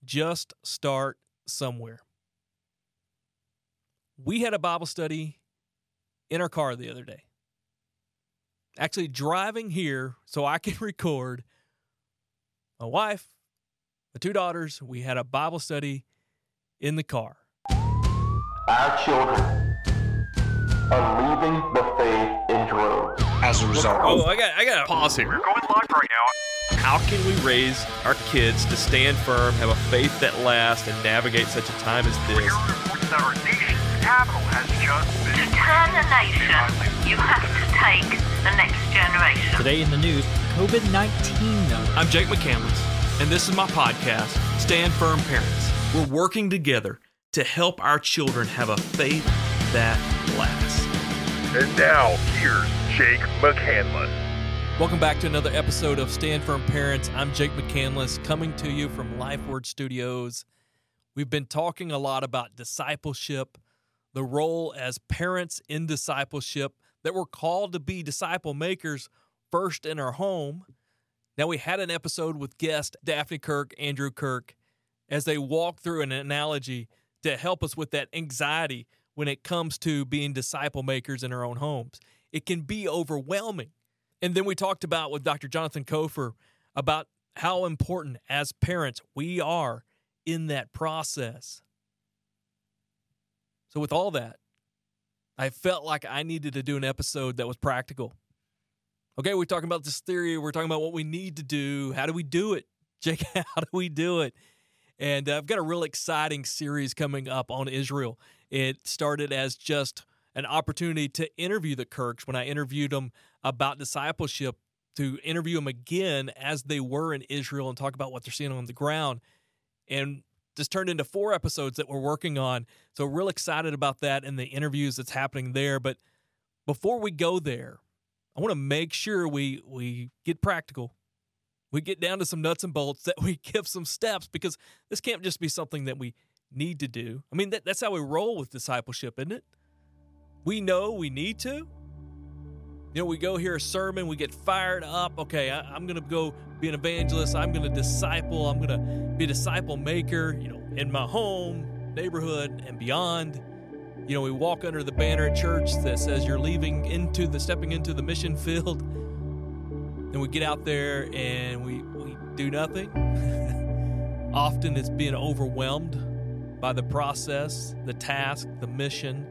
Just start somewhere. We had a Bible study in our car the other day. Actually, driving here so I can record. My wife, my two daughters, we had a Bible study in the car. Our children are leaving the faith in droves. As a result. I got to pause here. We're going live right now. How can we raise our kids to stand firm, have a faith that lasts, and navigate such a time as We're this? hearing reports that our nation's capital has just been... To turn a nation, you have to take the next generation. Today in the news, COVID-19 note. I'm Jake McCandless, and this is my podcast, Stand Firm Parents. We're working together to help our children have a faith that lasts. And now, here's Jake McCandless. Welcome back to another episode of Stand Firm Parents. I'm Jake McCandless, coming to you from LifeWord Studios. We've been talking a lot about discipleship, the role as parents in discipleship, that we're called to be disciple makers first in our home. Now, we had an episode with guest Daphne Kirk, Andrew Kirk, as they walk through an analogy to help us with that anxiety when it comes to being disciple makers in our own homes. It can be overwhelming. And then we talked about with Dr. Jonathan Kofer about how important as parents we are in that process. So with all that, I felt like I needed to do an episode that was practical. Okay, we're talking about this theory. We're talking about what we need to do. How do we do it? Jake, how do we do it? And I've got a real exciting series coming up on Israel. It started as just an opportunity to interview the Kirks when I interviewed them about discipleship, to interview them again as they were in Israel and talk about what they're seeing on the ground. And this turned into 4 episodes that we're working on. So real excited about that and the interviews that's happening there. But before we go there, I want to make sure we get practical. We get down to some nuts and bolts, that we give some steps, because this can't just be something that we need to do. I mean, that's how we roll with discipleship, isn't it? We know we need to. You know, we go hear a sermon, we get fired up. Okay, I'm going to go be an evangelist. I'm going to disciple. I'm going to be a disciple maker, in my home, neighborhood, and beyond. We walk under the banner at church that says you're stepping into the mission field. And we get out there and we do nothing. Often it's being overwhelmed by the process, the task, the mission.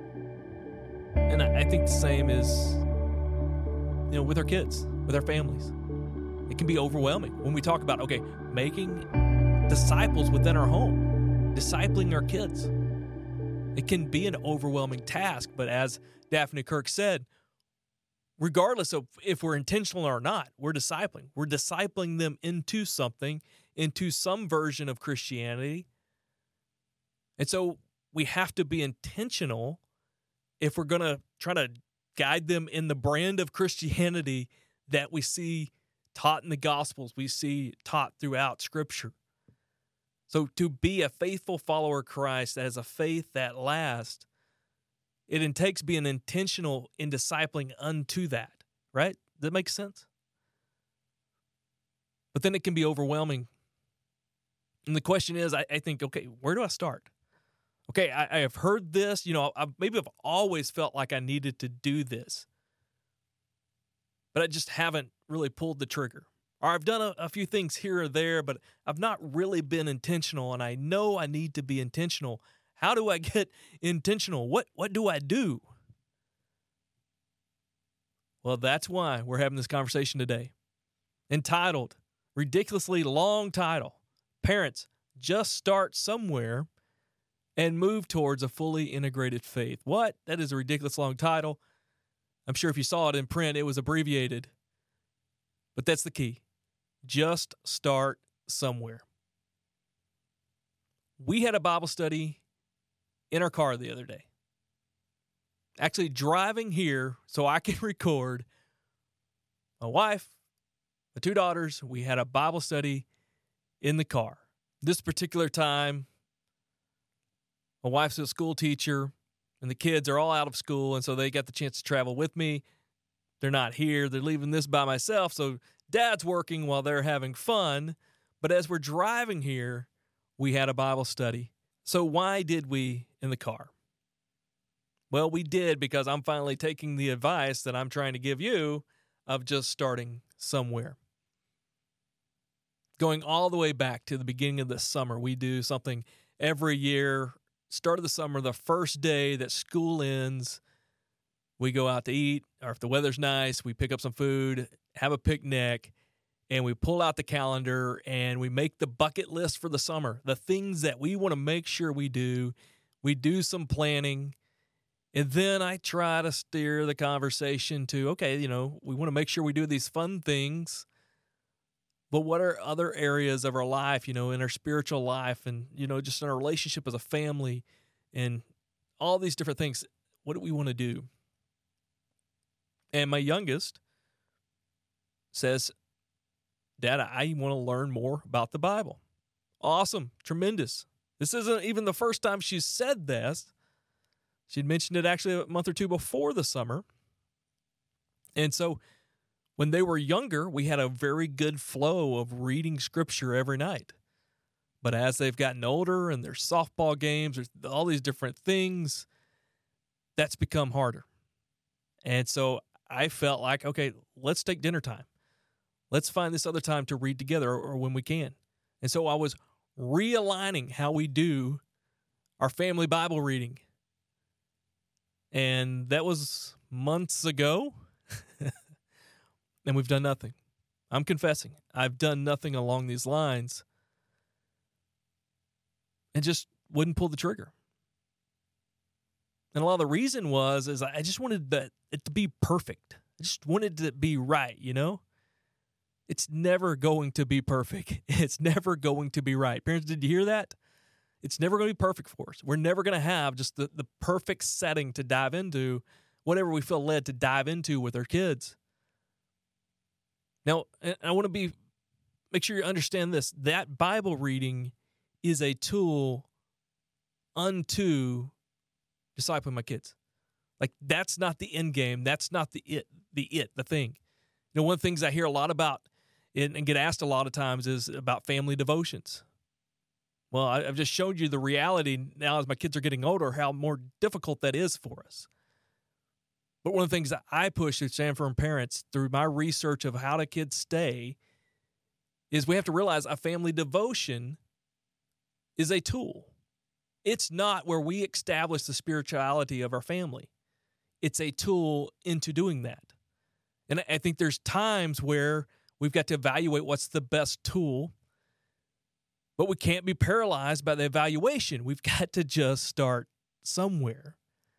And I think the same is, with our kids, with our families. It can be overwhelming when we talk about, making disciples within our home, discipling our kids. It can be an overwhelming task, but as Daphne Kirk said, regardless of if we're intentional or not, we're discipling. We're discipling them into something, into some version of Christianity. And so we have to be intentional if we're going to try to guide them in the brand of Christianity that we see taught in the Gospels, we see taught throughout Scripture. So to be a faithful follower of Christ that has a faith that lasts, it takes being intentional in discipling unto that, right? Does that make sense? But then it can be overwhelming. And the question is, I think, where do I start? I have heard this, I've always felt like I needed to do this, but I just haven't really pulled the trigger. Or I've done a few things here or there, but I've not really been intentional, and I know I need to be intentional. How do I get intentional? What do I do? Well, that's why we're having this conversation today. Entitled, ridiculously long title, Parents, Just Start Somewhere and Move Towards a Fully Integrated Faith. What? That is a ridiculous long title. I'm sure if you saw it in print, it was abbreviated. But that's the key. Just start somewhere. We had a Bible study in our car the other day. Actually, driving here so I can record. My wife, my two daughters, we had a Bible study in the car. This particular time, my wife's a school teacher, and the kids are all out of school, and so they got the chance to travel with me. They're not here. They're leaving this by myself, so Dad's working while they're having fun. But as we're driving here, we had a Bible study. So why did we in the car? Well, we did because I'm finally taking the advice that I'm trying to give you of just starting somewhere. Going all the way back to the beginning of the summer, we do something every year. Start of the summer, the first day that school ends, we go out to eat, or if the weather's nice, we pick up some food, have a picnic, and we pull out the calendar and we make the bucket list for the summer, the things that we want to make sure we do. We do some planning, and then I try to steer the conversation to, okay, we want to make sure we do these fun things, but what are other areas of our life, in our spiritual life and, just in our relationship as a family and all these different things? What do we want to do? And my youngest says, Dad, I want to learn more about the Bible. Awesome. Tremendous. This isn't even the first time she's said this. She'd mentioned it actually a month or two before the summer. And so when they were younger, we had a very good flow of reading scripture every night. But as they've gotten older and there's softball games, there's all these different things, that's become harder. And so I felt like, okay, let's take dinner time. Let's find this other time to read together or when we can. And so I was realigning how we do our family Bible reading. And that was months ago. And we've done nothing. I'm confessing. I've done nothing along these lines. And just wouldn't pull the trigger. And a lot of the reason is I just wanted it to be perfect. I just wanted it to be right, It's never going to be perfect. It's never going to be right. Parents, did you hear that? It's never going to be perfect for us. We're never going to have just the perfect setting to dive into whatever we feel led to dive into with our kids. Now, I want to make sure you understand this. That Bible reading is a tool unto discipling my kids. Like, that's not the end game. That's not the thing. One of the things I hear a lot about and get asked a lot of times is about family devotions. Well, I've just showed you the reality now as my kids are getting older, how more difficult that is for us. But one of the things that I push to stand for parents through my research of how do kids stay is we have to realize a family devotion is a tool. It's not where we establish the spirituality of our family. It's a tool into doing that. And I think there's times where we've got to evaluate what's the best tool, but we can't be paralyzed by the evaluation. We've got to just start somewhere.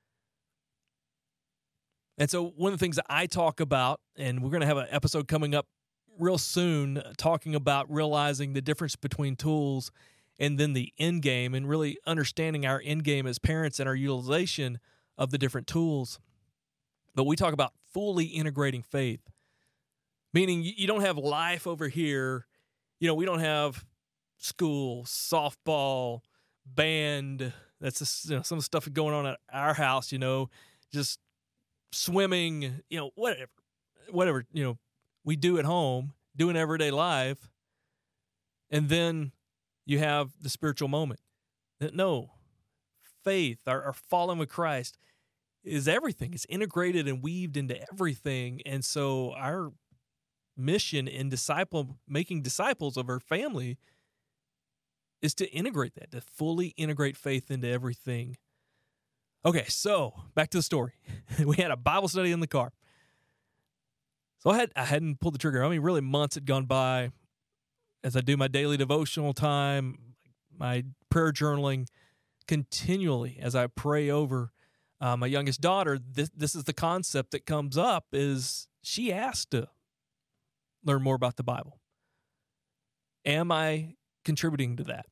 And so one of the things that I talk about, and we're going to have an episode coming up real soon talking about realizing the difference between tools and then the end game and really understanding our end game as parents and our utilization of the different tools. But we talk about fully integrating faith, meaning you don't have life over here. We don't have school, softball, band. That's just, some of the stuff going on at our house, just swimming, whatever, we do at home, doing everyday life. And then you have the spiritual moment. No, faith, our following with Christ is everything. It's integrated and weaved into everything. And so our mission in making disciples of our family is to integrate that, to fully integrate faith into everything. Okay, so back to the story. We had a Bible study in the car. So I hadn't pulled the trigger. Really months had gone by as I do my daily devotional time, my prayer journaling continually as I pray over my youngest daughter. This is the concept that comes up is she asked to learn more about the Bible. Am I contributing to that?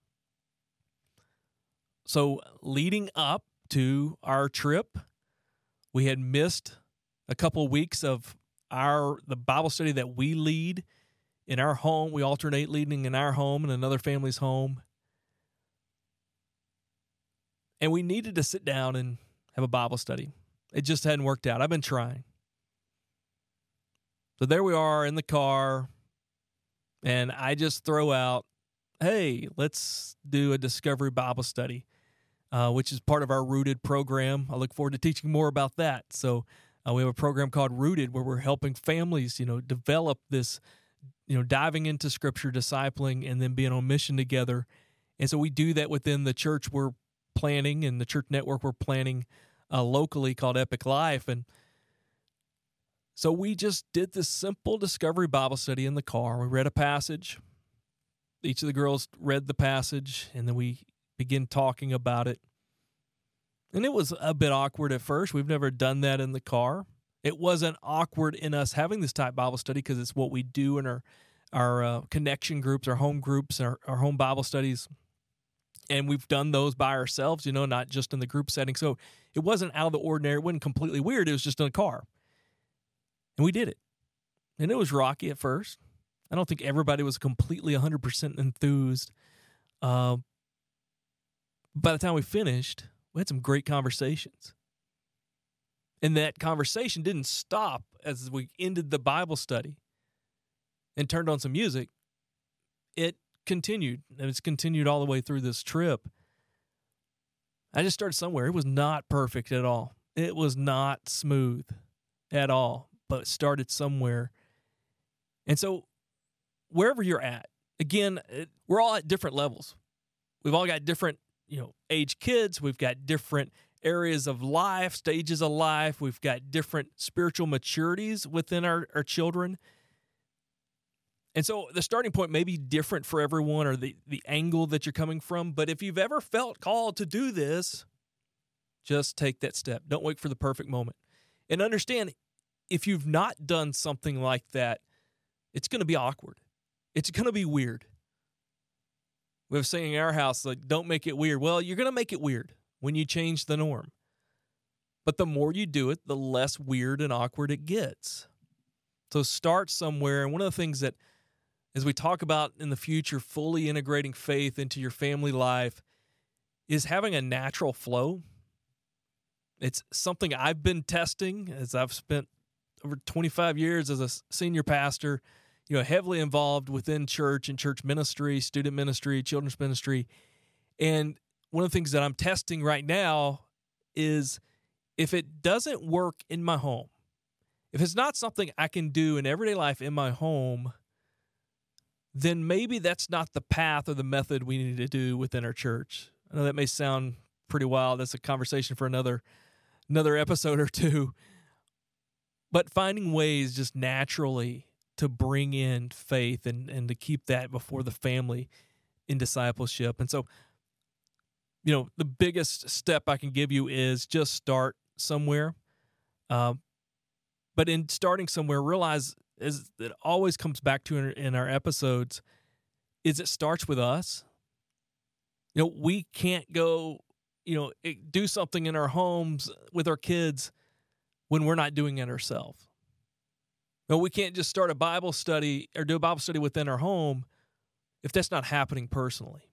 So leading up to our trip, we had missed a couple of weeks of the Bible study that we lead in our home. We alternate leading in our home and another family's home. And we needed to sit down and have a Bible study. It just hadn't worked out. I've been trying. So there we are in the car, and I just throw out, hey, let's do a Discovery Bible study, which is part of our Rooted program. I look forward to teaching more about that. So we have a program called Rooted where we're helping families, develop this, diving into Scripture, discipling, and then being on mission together. And so we do that within the church we're planning and the church network we're planning locally called Epic Life. And so we just did this simple Discovery Bible study in the car. We read a passage. Each of the girls read the passage, and then we began talking about it. And it was a bit awkward at first. We've never done that in the car. It wasn't awkward in us having this type Bible study because it's what we do in our connection groups, our home groups, our home Bible studies. And we've done those by ourselves, not just in the group setting. So it wasn't out of the ordinary. It wasn't completely weird. It was just in a car. And we did it. And it was rocky at first. I don't think everybody was completely 100% enthused. By the time we finished, we had some great conversations. And that conversation didn't stop as we ended the Bible study and turned on some music. It continued, and it's continued all the way through this trip. I just started somewhere. It was not perfect at all. It was not smooth at all, but it started somewhere. And so wherever you're at, again, we're all at different levels. We've all got different, age kids. We've got different areas of life, stages of life. We've got different spiritual maturities within our children. And so the starting point may be different for everyone or the angle that you're coming from. But if you've ever felt called to do this, just take that step. Don't wait for the perfect moment. And understand, if you've not done something like that, it's going to be awkward. It's going to be weird. We have a saying in our house, like, don't make it weird. Well, you're going to make it weird when you change the norm. But the more you do it, the less weird and awkward it gets. So start somewhere. And one of the things that, as we talk about in the future, fully integrating faith into your family life, is having a natural flow. It's something I've been testing as I've spent over 25 years as a senior pastor, heavily involved within church and church ministry, student ministry, children's ministry. And one of the things that I'm testing right now is if it doesn't work in my home, if it's not something I can do in everyday life in my home, then maybe that's not the path or the method we need to do within our church. I know that may sound pretty wild. That's a conversation for another episode or two. But finding ways just naturally to bring in faith and to keep that before the family in discipleship. And so, the biggest step I can give you is just start somewhere. But in starting somewhere, realize is it always comes back to in our episodes is it starts with us. We can't go, do something in our homes with our kids when we're not doing it ourselves. No, we can't just start a Bible study or do a Bible study within our home if that's not happening personally.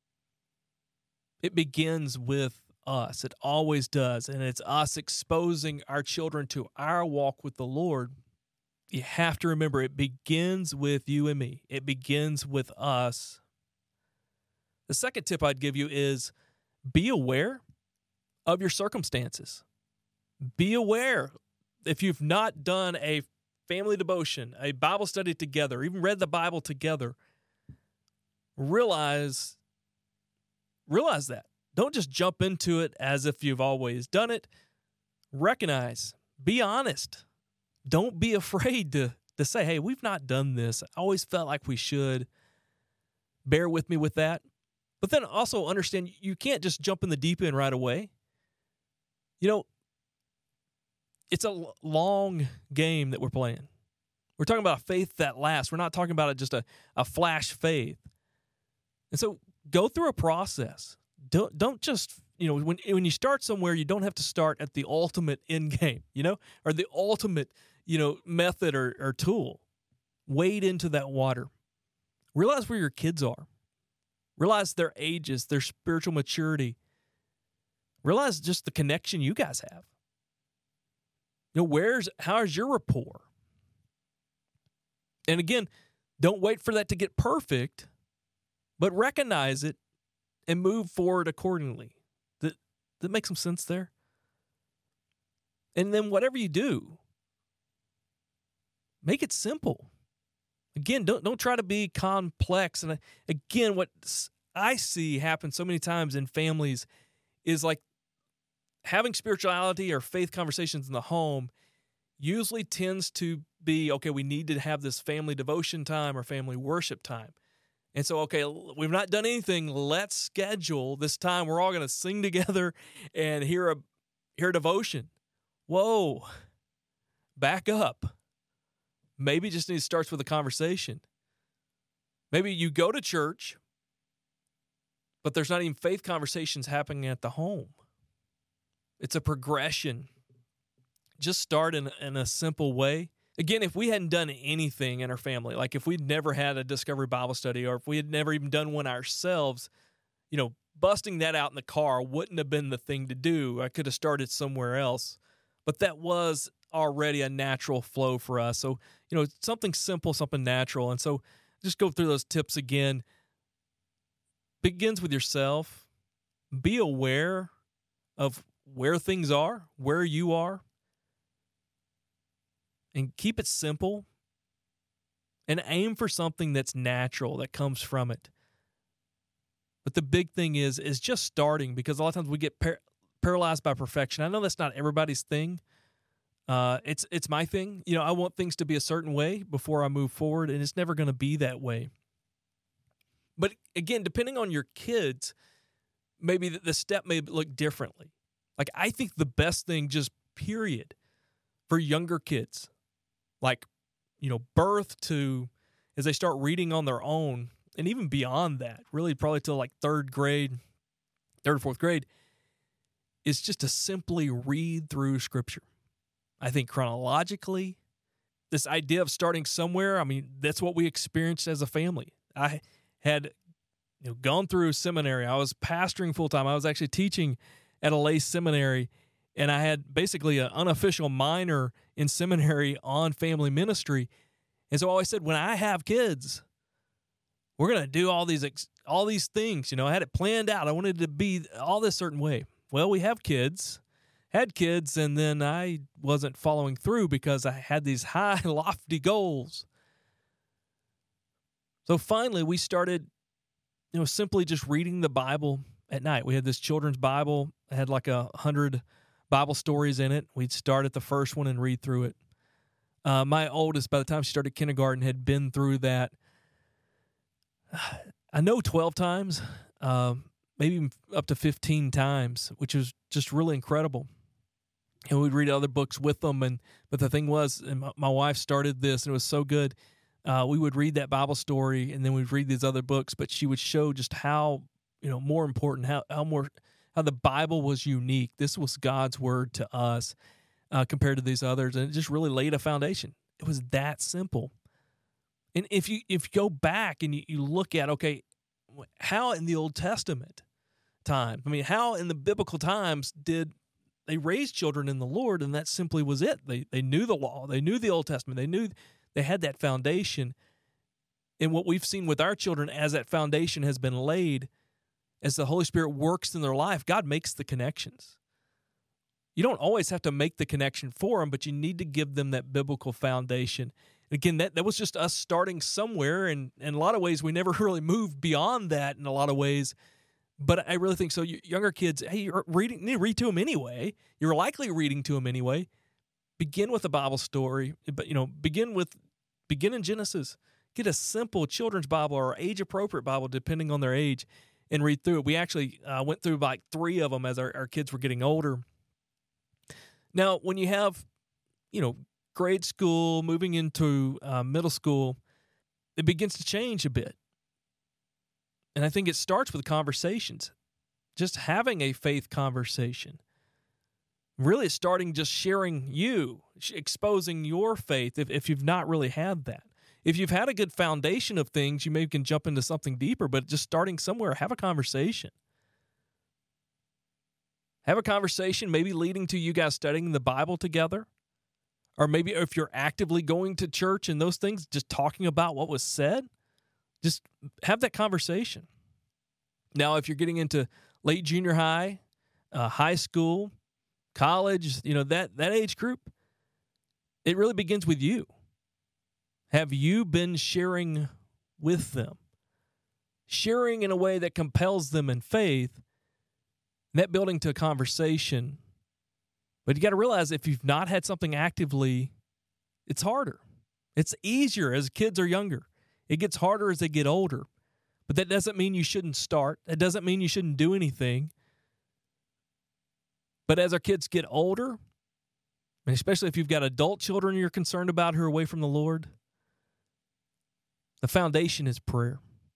It begins with us. It always does. And it's us exposing our children to our walk with the Lord. You have to remember, it begins with you and me. It begins with us. The second tip I'd give you is be aware of your circumstances. Be aware. If you've not done a family devotion, a Bible study together, even read the Bible together, realize that. Don't just jump into it as if you've always done it. Recognize, be honest. Don't be afraid to say, hey, we've not done this. I always felt like we should. Bear with me with that. But then also understand you can't just jump in the deep end right away. It's a long game that we're playing. We're talking about a faith that lasts. We're not talking about just a flash faith. And so go through a process. Don't just, when you start somewhere, you don't have to start at the ultimate end game, or the ultimate, method or tool. Wade into that water. Realize where your kids are. Realize their ages, their spiritual maturity. Realize just the connection you guys have. How's your rapport? And again, don't wait for that to get perfect, but recognize it and move forward accordingly. That makes some sense there? And then whatever you do, make it simple. Again, don't try to be complex. And again, what I see happen so many times in families is like having spirituality or faith conversations in the home usually tends to be, okay, we need to have this family devotion time or family worship time. And so, okay, we've not done anything. Let's schedule this time. We're all going to sing together and hear a devotion. Whoa, back up. Maybe it just starts with a conversation. Maybe you go to church, but there's not even faith conversations happening at the home. It's a progression. Just start in a simple way. Again, if we hadn't done anything in our family, like if we'd never had a Discovery Bible study or if we had never even done one ourselves, busting that out in the car wouldn't have been the thing to do. I could have started somewhere else. But that was already a natural flow for us. So, something simple, something natural. And so just go through those tips again. Begins with yourself. Be aware of where things are, where you are. And keep it simple and aim for something that's natural, that comes from it. But the big thing is just starting, because a lot of times we get paralyzed by perfection. I know that's not everybody's thing. It's my thing. I want things to be a certain way before I move forward, and it's never going to be that way. But again, depending on your kids, maybe the step may look differently. Like I think the best thing, just period, for younger kids, like, birth to as they start reading on their own, and even beyond that, really probably till like third or fourth grade, is just to simply read through Scripture. I think chronologically, this idea of starting somewhere, that's what we experienced as a family. I had gone through seminary. I was pastoring full-time. I was actually teaching at a lay seminary, and I had basically an unofficial minor in seminary on family ministry. And so I always said, when I have kids, we're going to do all these things. I had it planned out. I wanted it to be all this certain way. Well, we had kids, and then I wasn't following through because I had these high, lofty goals. So finally, we started, simply just reading the Bible at night. We had this children's Bible. It had like 100 Bible stories in it. We'd start at the first one and read through it. My oldest, by the time she started kindergarten, had been through that, I know 12 times, maybe up to 15 times, which was just really incredible. And we'd read other books with them. But the thing was, and my wife started this, and it was so good. We would read that Bible story, and then we'd read these other books, but she would show just how, more important, how the Bible was unique. This was God's word to us compared to these others, and it just really laid a foundation. It was that simple. And if you go back and you look at, okay, how in the Old Testament time, how in the biblical times did they raise children in the Lord? And that simply was it. They knew the law. They knew the Old Testament. They knew they had that foundation. And what we've seen with our children as that foundation has been laid, as the Holy Spirit works in their life, God makes the connections. You don't always have to make the connection for them, but you need to give them that biblical foundation. Again, that was just us starting somewhere, and in a lot of ways, we never really moved beyond that in a lot of ways. But I really think so. Younger kids, hey, you're reading, you need to read to them anyway. You're likely reading to them anyway. Begin with a Bible story, but begin in Genesis. Get a simple children's Bible or age-appropriate Bible, depending on their age, and read through it. We actually went through like 3 of them as our kids were getting older. Now, when you have, grade school, moving into middle school, it begins to change a bit. And I think it starts with conversations, just having a faith conversation. Really starting just sharing exposing your faith if you've not really had that. If you've had a good foundation of things, you maybe can jump into something deeper, but just starting somewhere, have a conversation. Have a conversation, maybe leading to you guys studying the Bible together. Or maybe if you're actively going to church and those things, just talking about what was said. Just have that conversation. Now, if you're getting into late junior high, high school, college, that age group, it really begins with you. Have you been sharing with them? Sharing in a way that compels them in faith, that building to a conversation. But you got to realize if you've not had something actively, it's harder. It's easier as kids are younger. It gets harder as they get older. But that doesn't mean you shouldn't start. That doesn't mean you shouldn't do anything. But as our kids get older, and especially if you've got adult children you're concerned about who are away from the Lord, the foundation is prayer.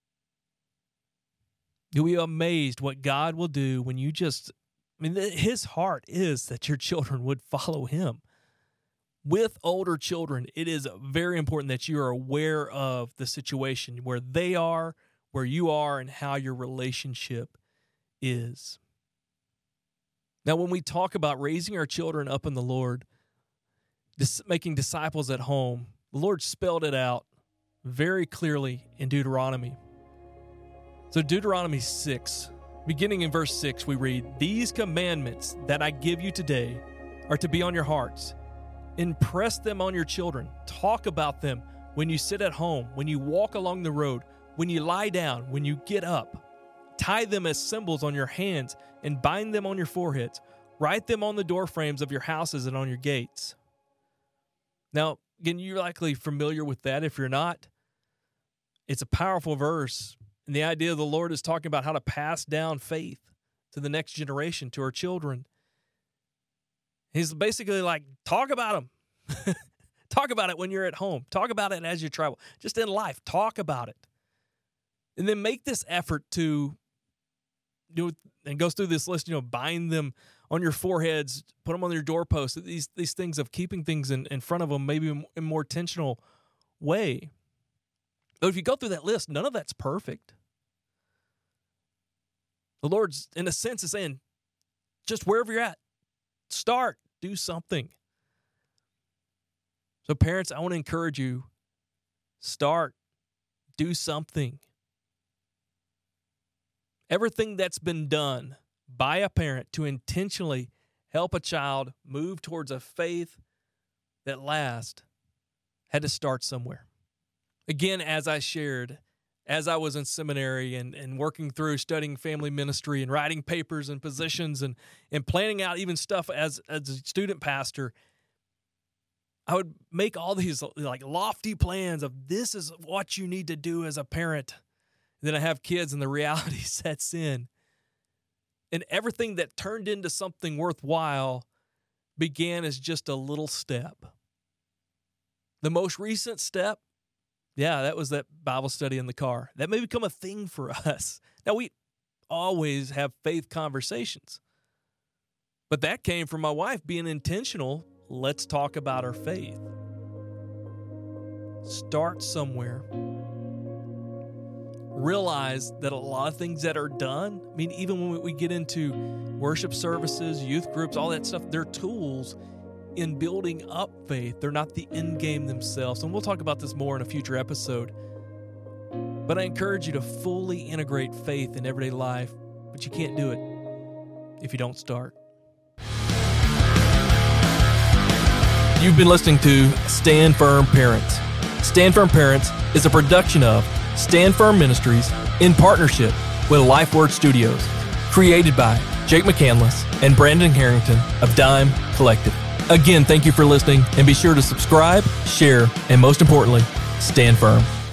You'll be amazed what God will do when you His heart is that your children would follow Him. With older children, it is very important that you are aware of the situation, where they are, where you are, and how your relationship is. Now, when we talk about raising our children up in the Lord, making disciples at home, the Lord spelled it out very clearly in Deuteronomy. So Deuteronomy 6, beginning in verse 6, we read, "These commandments that I give you today are to be on your hearts. Impress them on your children. Talk about them when you sit at home, when you walk along the road, when you lie down, when you get up. Tie them as symbols on your hands and bind them on your foreheads. Write them on the doorframes of your houses and on your gates." Now, again, you're likely familiar with that. If you're not, it's a powerful verse. And the idea of the Lord is talking about how to pass down faith to the next generation, to our children. He's basically like, talk about them. Talk about it when you're at home. Talk about it as you travel. Just in life, talk about it. And then make this effort to do it, and goes through this list, bind them on your foreheads, put them on your doorposts, these things of keeping things in front of them, maybe in a more intentional way. But if you go through that list, none of that's perfect. The Lord's, in a sense, is saying, just wherever you're at, start, do something. So parents, I want to encourage you, start, do something. Everything that's been done by a parent to intentionally help a child move towards a faith that lasts had to start somewhere. Again, as I shared, as I was in seminary and working through studying family ministry and writing papers and positions and planning out even stuff as a student pastor, I would make all these like lofty plans of this is what you need to do as a parent. And then I have kids and the reality sets in. And everything that turned into something worthwhile began as just a little step. The most recent step, that was that Bible study in the car. That may become a thing for us. Now, we always have faith conversations. But that came from my wife being intentional. Let's talk about our faith. Start somewhere. Realize that a lot of things that are done, even when we get into worship services, youth groups, all that stuff, they're tools in building up faith. They're not the end game themselves. And we'll talk about this more in a future episode. But I encourage you to fully integrate faith in everyday life, but you can't do it if you don't start. You've been listening to Stand Firm Parents. Stand Firm Parents is a production of Stand Firm Ministries in partnership with LifeWord Studios, created by Jake McCandless and Brandon Harrington of Dime Collective. Again, thank you for listening, and be sure to subscribe, share, and most importantly, stand firm.